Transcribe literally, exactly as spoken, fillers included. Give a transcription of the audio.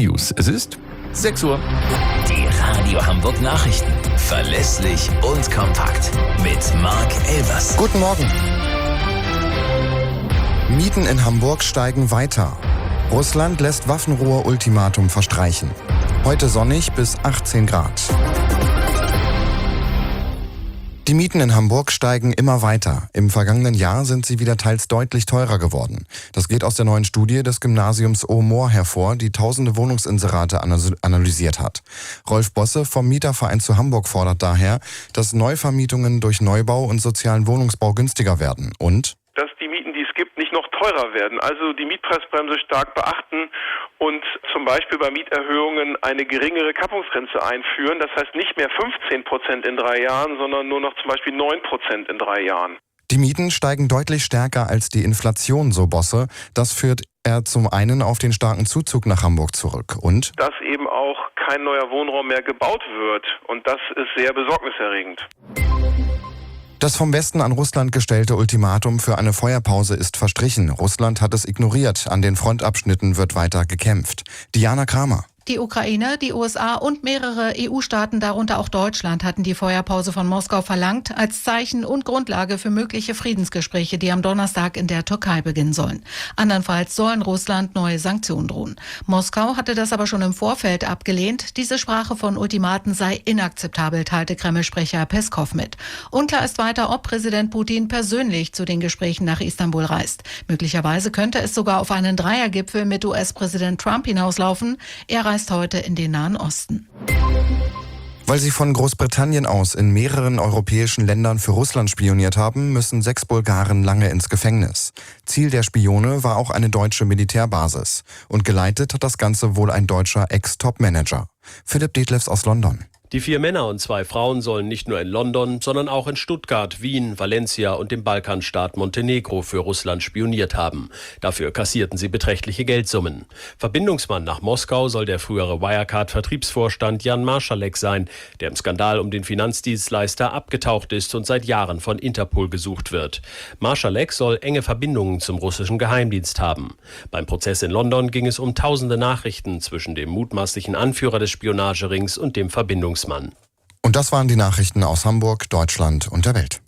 News. Es ist sechs Uhr. Die Radio Hamburg Nachrichten. Verlässlich und kompakt. Mit Marc Elvers. Guten Morgen. Mieten in Hamburg steigen weiter. Russland lässt Waffenruhe-Ultimatum verstreichen. Heute sonnig bis achtzehn Grad. Die Mieten in Hamburg steigen immer weiter. Im vergangenen Jahr sind sie wieder teils deutlich teurer geworden. Das geht aus der neuen Studie des Gymnasiums Omoor hervor, die tausende Wohnungsinserate analysiert hat. Rolf Bosse vom Mieterverein zu Hamburg fordert daher, dass Neuvermietungen durch Neubau und sozialen Wohnungsbau günstiger werden und dass die Mieten, die es gibt, nicht noch teurer werden. Also die Mietpreisbremse stark beachten und zum Beispiel bei Mieterhöhungen eine geringere Kappungsgrenze einführen. Das heißt nicht mehr fünfzehn Prozent in drei Jahren, sondern nur noch zum Beispiel neun Prozent in drei Jahren. Die Mieten steigen deutlich stärker als die Inflation, so Bosse. Das führt er zum einen auf den starken Zuzug nach Hamburg zurück und dass eben auch kein neuer Wohnraum mehr gebaut wird. Und das ist sehr besorgniserregend. Das vom Westen an Russland gestellte Ultimatum für eine Feuerpause ist verstrichen. Russland hat es ignoriert. An den Frontabschnitten wird weiter gekämpft. Diana Kramer. Die Ukraine, die U S A und mehrere E U-Staaten, darunter auch Deutschland, hatten die Feuerpause von Moskau verlangt, als Zeichen und Grundlage für mögliche Friedensgespräche, die am Donnerstag in der Türkei beginnen sollen. Andernfalls sollen Russland neue Sanktionen drohen. Moskau hatte das aber schon im Vorfeld abgelehnt. Diese Sprache von Ultimaten sei inakzeptabel, teilte Kreml-Sprecher Peskow mit. Unklar ist weiter, ob Präsident Putin persönlich zu den Gesprächen nach Istanbul reist. Möglicherweise könnte es sogar auf einen Dreiergipfel mit U S-Präsident Trump hinauslaufen. Er reist heute in den Nahen Osten. Weil sie von Großbritannien aus in mehreren europäischen Ländern für Russland spioniert haben, müssen sechs Bulgaren lange ins Gefängnis. Ziel der Spione war auch eine deutsche Militärbasis. Und geleitet hat das Ganze wohl ein deutscher Ex-Top-Manager. Philipp Detlefs aus London. Die vier Männer und zwei Frauen sollen nicht nur in London, sondern auch in Stuttgart, Wien, Valencia und dem Balkanstaat Montenegro für Russland spioniert haben. Dafür kassierten sie beträchtliche Geldsummen. Verbindungsmann nach Moskau soll der frühere Wirecard-Vertriebsvorstand Jan Marschalek sein, der im Skandal um den Finanzdienstleister abgetaucht ist und seit Jahren von Interpol gesucht wird. Marschalek soll enge Verbindungen zum russischen Geheimdienst haben. Beim Prozess in London ging es um tausende Nachrichten zwischen dem mutmaßlichen Anführer des Spionagerings und dem Verbindungsmann. Und das waren die Nachrichten aus Hamburg, Deutschland und der Welt.